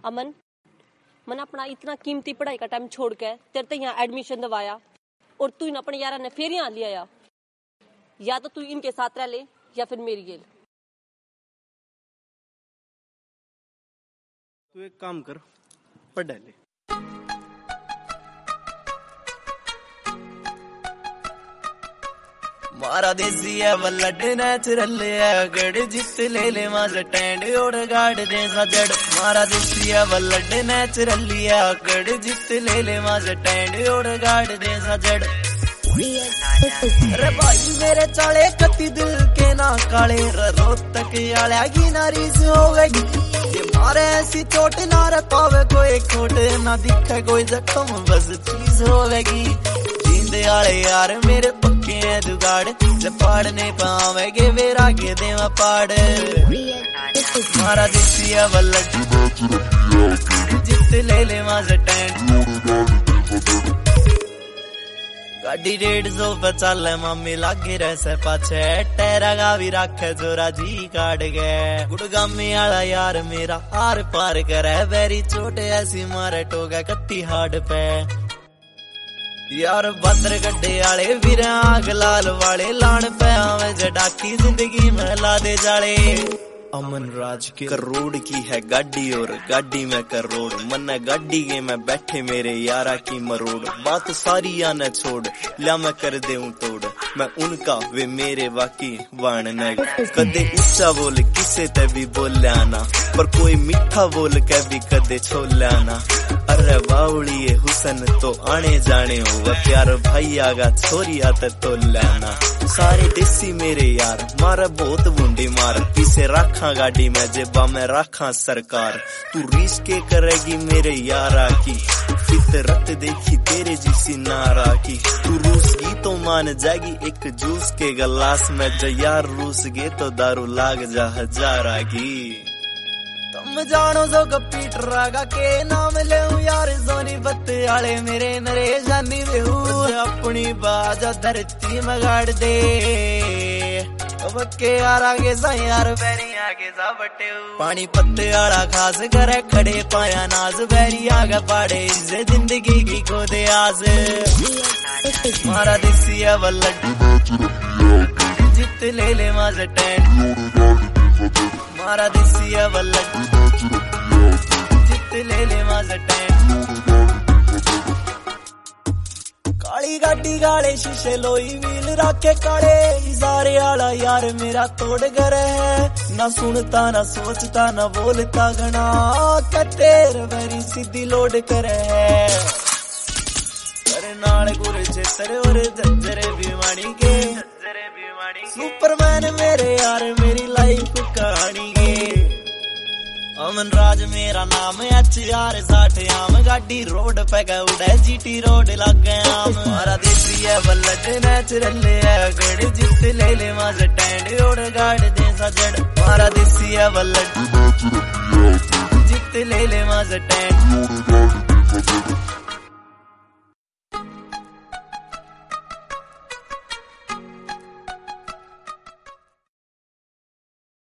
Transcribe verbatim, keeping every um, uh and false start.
अमन, मैंने अपना इतना कीमती पढ़ाई का टाइम छोड़ के तेरे ते यहाँ एडमिशन दवाया और तू इन अपने यारा ने फिर यहाँ ले आया। या तो तू इनके साथ रह ले या फिर मेरी गेल। तू एक काम कर, पढ़ ले। मारा देसी है वल्लड नेचुरल है गड़ जित ले ले मां स्टैंड और गाड़ दे सजड़। मारा देसी है वल्लड नेचुरल है गड़ जित ले ले मां स्टैंड और गाड़ दे सजड़। अरे भाई मेरे चाले कत्ती दिल के ना काले रोहतक आलिया की नारीज होवेगी। ये मारे ऐसी चोट ना रखावे कोई खोट ना दिखे कोई जख्म बस चीज होवेगी। जींदे आले यार मेरे पक्के हैं जुगाड़ जब पाड़ने पावेगे वे आगे देवा पाड़। मारा देसी है वल्लड जित ले ले मां स्टैंड। गाड़ी डेढ़ सौ पे चल मामी लागे रहे पाछे टेरा गा भी रखे जोरा जी काट गए। गुड़गामी आला यार मेरा आर पार करे वेरी चोट ऐसी मारे टोगा कत्ती हाड पे। यार बंदर गड्ढे आले वीर आग लाल वाले लान पे आवे जडाकी जिंदगी में ला दे जाले। अमन राज के करोड़ की है गाड़ी और गाड़ी में करोड़ मन गाड़ी के में बैठे मेरे यारा की मरोड़। बात सारी आना छोड़ ला मैं कर दे तोड़ मैं उनका वे मेरे बाकी वाण न। कदे ऊंचा बोल किसे ते भी बोल आना पर कोई मीठा बोल के भी कदे छोल आना। अरे बाउली हुसन तो आने जाने हो प्यार भाई आगा छोरी आते तो लाना। सारे देसी मेरे यार मारा बहुत बूंदी मार पीछे रखा गाड़ी में जेबा में रखा सरकार। तू रीस के करेगी मेरे यारा की फितरत देखी तेरे जिसी नारा की। तू रूस की तो मान जाएगी एक जूस के गिलास में जो यार रूस गे तो दारू लाग जा हजारा की। तुम जानो जो कपीट रागा के नाम ले यार सोनी बत्ते आले मेरे नरे जानी बेहू अपनी बाजा धरती में गाड़ दे। बक्के यार आगे सा यार बैरी आगे सा बटे पानी पत्ते आला खास करे खड़े पाया नाज बैरी आगे पाड़े इसे जिंदगी की को दे आज। मारा देसी है वल्लड जित ले ले मां स्टैंड। मारा देसी है वल्लड जित ले ले मां स्टैंड। काली गाड़ी गाले शीशे लोई व्हील राके काले इजारे आला यार मेरा तोड़ घर है। ना सुनता ना सोचता ना बोलता घना कतेर मेरी सीधी लोड करे है। अरे नाल गुर छेतर और जज्जरे बीमारी के सुपरमैन मेरे यार मेरी लाइफ कहानी के। अमन राज मेरा नाम एच आर साठ आम गाड़ी रोड पे गए उड़े जीटी रोड लग गया। मारा देसी है वल्लड नेचुरल है गड़ जित ले ले मां स्टैंड और गाड़ दे सजड़। मारा देसी है वल्लड जित ले ले मां स्टैंड।